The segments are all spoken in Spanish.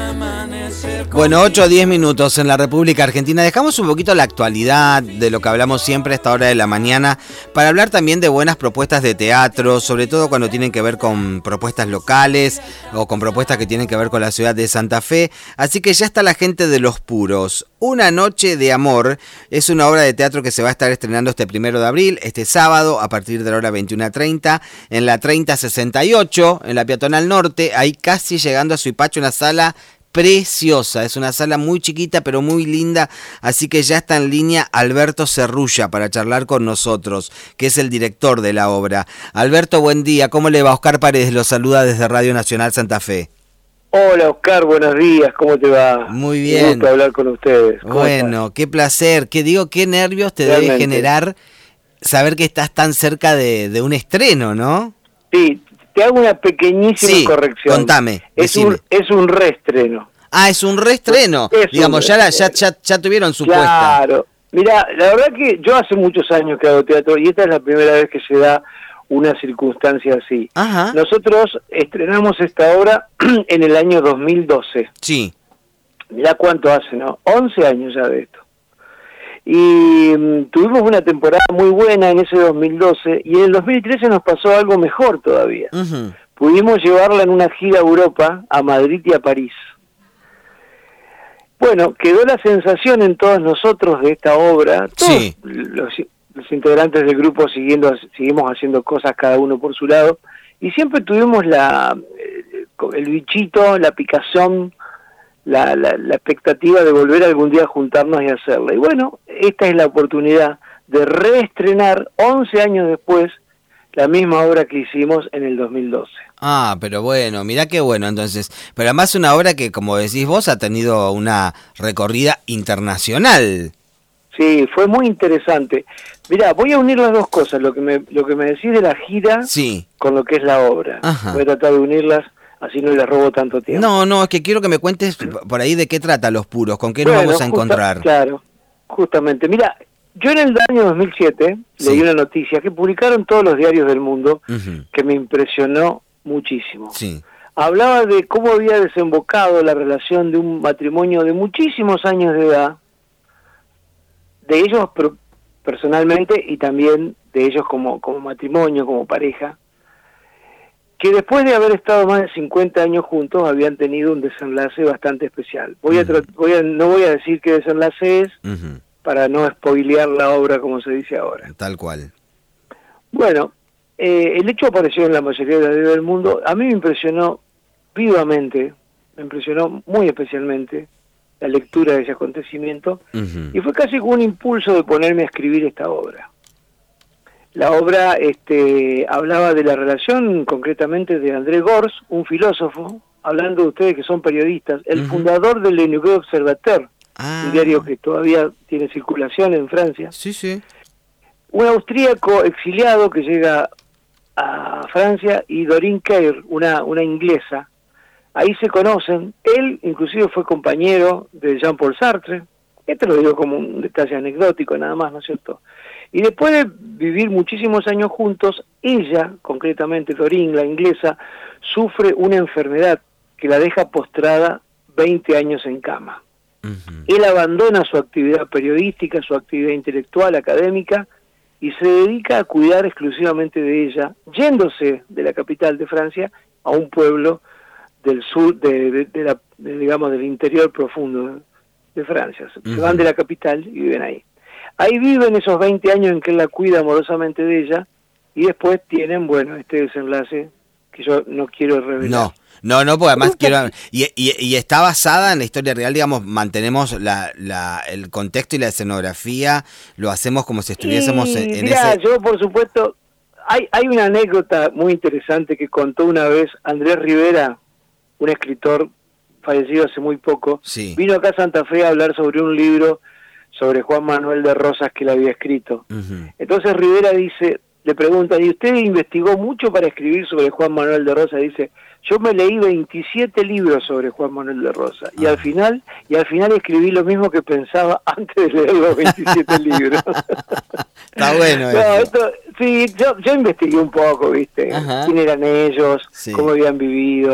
Bueno, 8 o 10 minutos en la República Argentina. Dejamos un poquito la actualidad de lo que hablamos siempre a esta hora de la mañana para hablar también de buenas propuestas de teatro, sobre todo cuando tienen que ver con propuestas locales o con propuestas que tienen que ver con la ciudad de Santa Fe. Así que ya está la gente de Los Puros. Una noche de amor es una obra de teatro que se va a estar estrenando este 1 de abril, este sábado, a partir de la hora 21:30, en la 3068, en la Peatonal Norte, ahí casi llegando a Suipacha, una sala preciosa, es una sala muy chiquita pero muy linda, así que ya está en línea Alberto Cerrulla para charlar con nosotros, que es el director de la obra. Alberto, buen día, ¿cómo le va? Oscar Paredes lo saluda desde Radio Nacional Santa Fe. Hola Oscar, buenos días, ¿cómo te va? Muy bien. Un gusto hablar con ustedes. Bueno, qué placer, qué nervios te Realmente debe generar saber que estás tan cerca de un estreno, ¿no? Sí, te hago una pequeñísima corrección. Contame. Es un reestreno. Ah, es un reestreno. Digamos, ya tuvieron su puesta. Claro. Mira, la verdad que yo hace muchos años que hago teatro y esta es la primera vez que se da una circunstancia así. Ajá. Nosotros estrenamos esta obra en el año 2012. Sí. Mirá cuánto hace, ¿no? 11 años ya de esto. Y tuvimos una temporada muy buena en ese 2012 y en el 2013 nos pasó algo mejor todavía. Uh-huh. Pudimos llevarla en una gira a Europa, a Madrid y a París. Bueno, quedó la sensación en todos nosotros de esta obra. Todos sí. Los integrantes del grupo seguimos haciendo cosas cada uno por su lado y siempre tuvimos el bichito, la picazón, la expectativa de volver algún día a juntarnos y hacerla. Y bueno, esta es la oportunidad de reestrenar 11 años después la misma obra que hicimos en el 2012. Ah, pero bueno, mirá qué bueno entonces. Pero además una obra que, como decís vos, ha tenido una recorrida internacional. Sí, fue muy interesante. Mirá, voy a unir las dos cosas, lo que me decís de la gira con lo que es la obra. Ajá. Voy a tratar de unirlas, así no les robo tanto tiempo. No, es que quiero que me cuentes por ahí de qué trata Los Puros, con qué nos vamos a encontrar. Claro, justamente. Mira, yo en el año 2007 leí una noticia que publicaron todos los diarios del mundo que me impresionó muchísimo. Sí. Hablaba de cómo había desembocado la relación de un matrimonio de muchísimos años de edad, de ellos personalmente y también de ellos como matrimonio, como pareja, que después de haber estado más de 50 años juntos habían tenido un desenlace bastante especial. No voy a decir qué desenlace es, para no spoilear la obra como se dice ahora. Tal cual. Bueno, el hecho apareció en la mayoría de los diarios del mundo. A mí me impresionó vivamente, me impresionó muy especialmente la lectura de ese acontecimiento, y fue casi como un impulso de ponerme a escribir esta obra. La obra hablaba de la relación concretamente de André Gorz, un filósofo, hablando de ustedes que son periodistas, el fundador del Le Nouveau Observateur, un diario que todavía tiene circulación en Francia. Sí, sí. Un austríaco exiliado que llega a Francia y Doreen Keir, una inglesa. Ahí se conocen. Él inclusive fue compañero de Jean-Paul Sartre. Esto lo digo como un detalle anecdótico nada más, ¿no es cierto? Y después de vivir muchísimos años juntos, ella, concretamente Doreen, la inglesa, sufre una enfermedad que la deja postrada 20 años en cama. Él abandona su actividad periodística, su actividad intelectual, académica, y se dedica a cuidar exclusivamente de ella, yéndose de la capital de Francia a un pueblo del sur, digamos, del interior profundo de Francia. Se van de la capital y viven ahí. Ahí viven esos 20 años en que él la cuida amorosamente de ella, y después tienen, bueno, este desenlace que yo no quiero revelar. No, porque además quiero... Y está basada en la historia real, digamos, mantenemos el contexto y la escenografía, lo hacemos como si estuviésemos en mirá, ese... yo por supuesto, hay una anécdota muy interesante que contó una vez Andrés Rivera, un escritor fallecido hace muy poco, vino acá a Santa Fe a hablar sobre un libro sobre Juan Manuel de Rosas que él había escrito. Entonces Rivera le pregunta, ¿y usted investigó mucho para escribir sobre Juan Manuel de Rosas? Dice, yo me leí 27 libros sobre Juan Manuel de Rosas y al final escribí lo mismo que pensaba antes de leer los 27 libros. Está bueno eso. Sí, yo investigué un poco, ¿viste? Quién eran ellos, cómo habían vivido.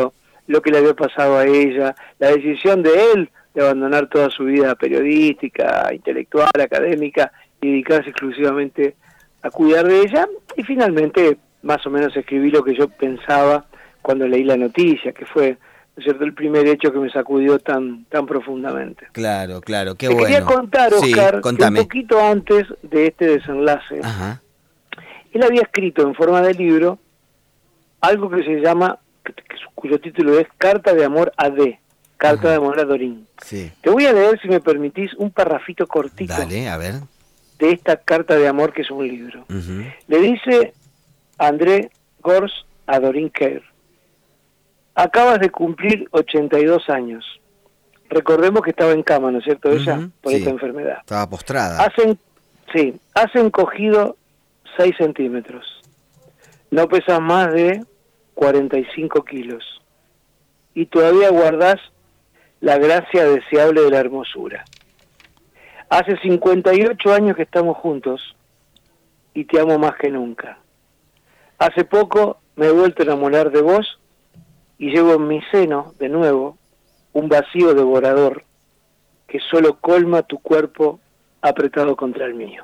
lo que le había pasado a ella, la decisión de él de abandonar toda su vida periodística, intelectual, académica, y dedicarse exclusivamente a cuidar de ella, y finalmente más o menos escribí lo que yo pensaba cuando leí la noticia, que fue, ¿no es cierto?, el primer hecho que me sacudió tan profundamente. Claro, qué Te bueno. quería contar, Oscar, sí, que un poquito antes de este desenlace, Ajá. él había escrito en forma de libro algo que se llama, cuyo título es Carta de Amor a D, Carta de Amor a Dorín. Sí. Te voy a leer, si me permitís, un parrafito cortito. Dale, a ver. De esta carta de amor, que es un libro. Uh-huh. Le dice André Gorz a Doreen Kerr: acabas de cumplir 82 años. Recordemos que estaba en cama, ¿no es cierto, ella? Por esta enfermedad. Estaba postrada. Has encogido 6 centímetros. No pesas más de 45 kilos. Y todavía guardás la gracia deseable de la hermosura. Hace 58 años que estamos juntos y te amo más que nunca. Hace poco me he vuelto a enamorar de vos y llevo en mi seno, de nuevo, un vacío devorador que solo colma tu cuerpo apretado contra el mío.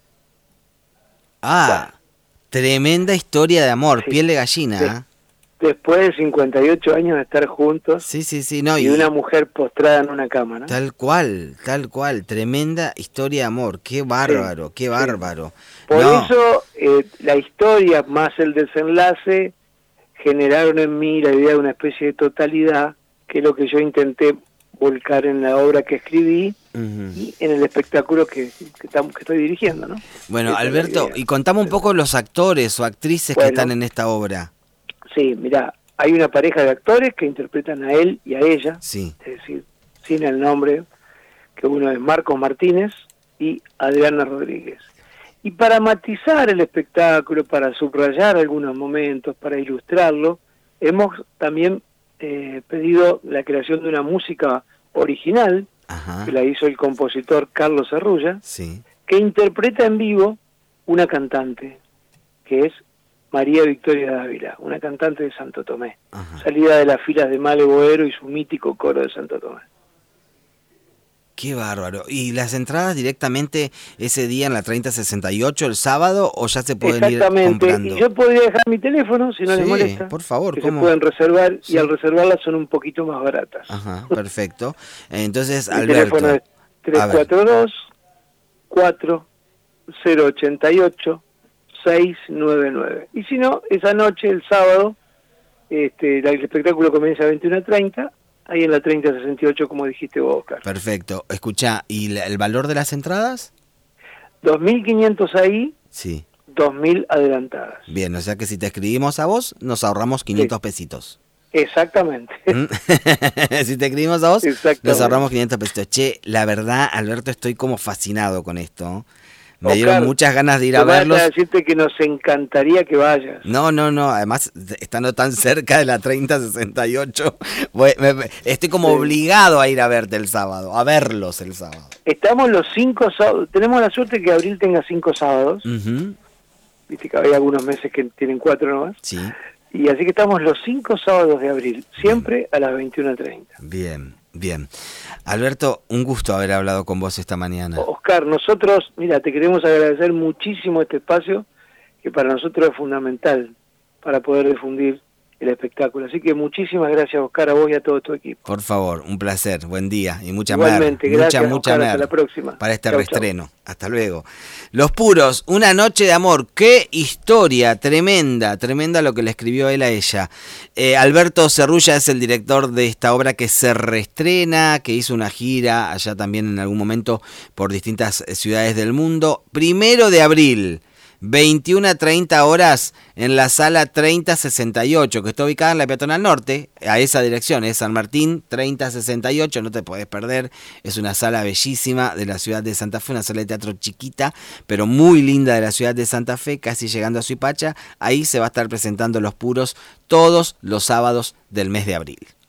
Bueno, tremenda historia de amor, piel de gallina. Después de 58 años de estar juntos, no, y una mujer postrada en una cama, ¿no? Tal cual, tremenda historia de amor, qué bárbaro, qué bárbaro. Por eso la historia más el desenlace generaron en mí la idea de una especie de totalidad, que es lo que yo intenté volcar en la obra que escribí y en el espectáculo que estoy dirigiendo, ¿no? Bueno, esa Alberto, y contame un poco los actores o actrices que están en esta obra. Sí, mirá, hay una pareja de actores que interpretan a él y a ella, es decir, sin el nombre, que uno es Marcos Martínez y Adriana Rodríguez. Y para matizar el espectáculo, para subrayar algunos momentos, para ilustrarlo, hemos también pedido la creación de una música original, que la hizo el compositor Carlos Serrulla, que interpreta en vivo una cantante, que es María Victoria Dávila, una cantante de Santo Tomé, salida de las filas de Male Boero y su mítico coro de Santo Tomé. Qué bárbaro. ¿Y las entradas directamente ese día en la 3068, el sábado, o ya se pueden ir comprando? Exactamente, y yo podría dejar mi teléfono, si no les molesta. Por favor, que ¿cómo? Se pueden reservar, y al reservarlas son un poquito más baratas. Perfecto. Entonces, mi Alberto, teléfono es 342-408-699. Y si no, esa noche, el sábado, el espectáculo comienza a 21:30, ahí en la 3068, como dijiste vos, Oscar. Perfecto. Escuchá, ¿y el valor de las entradas? 2.500 ahí, 2.000 adelantadas. Bien, o sea que si te escribimos a vos, nos ahorramos 500 pesitos. Exactamente. Si te escribimos a vos, nos ahorramos 500 pesitos. Che, la verdad, Alberto, estoy como fascinado con esto. Me dieron muchas ganas de ir a verlos. Para decirte que nos encantaría que vayas. No, además, estando tan cerca de la 3068, estoy como obligado a ir a verte el sábado, a verlos el sábado. Estamos los 5 sábados, tenemos la suerte que abril tenga 5 sábados. Viste que hay algunos meses que tienen 4 nomás. Sí. Y así que estamos los 5 sábados de abril, siempre a las 21:30. Bien. Alberto, un gusto haber hablado con vos esta mañana. Oscar, nosotros, mira, te queremos agradecer muchísimo este espacio, que para nosotros es fundamental para poder difundir el espectáculo. Así que muchísimas gracias, Oscar, a vos y a todo tu equipo. Por favor, un placer, buen día y mucha Igualmente, gracias, Oscar, hasta la próxima. Para este reestreno. Hasta luego. Los Puros, una noche de amor. Qué historia, tremenda lo que le escribió él a ella. Alberto Serrulla es el director de esta obra que se reestrena, que hizo una gira allá también en algún momento por distintas ciudades del mundo. 1 de abril. 21:30 horas en la sala 3068, que está ubicada en la Peatonal Norte, a esa dirección, es San Martín 3068, no te podés perder, es una sala bellísima de la ciudad de Santa Fe, una sala de teatro chiquita, pero muy linda de la ciudad de Santa Fe, casi llegando a Suipacha. Ahí se va a estar presentando Los Puros todos los sábados del mes de abril.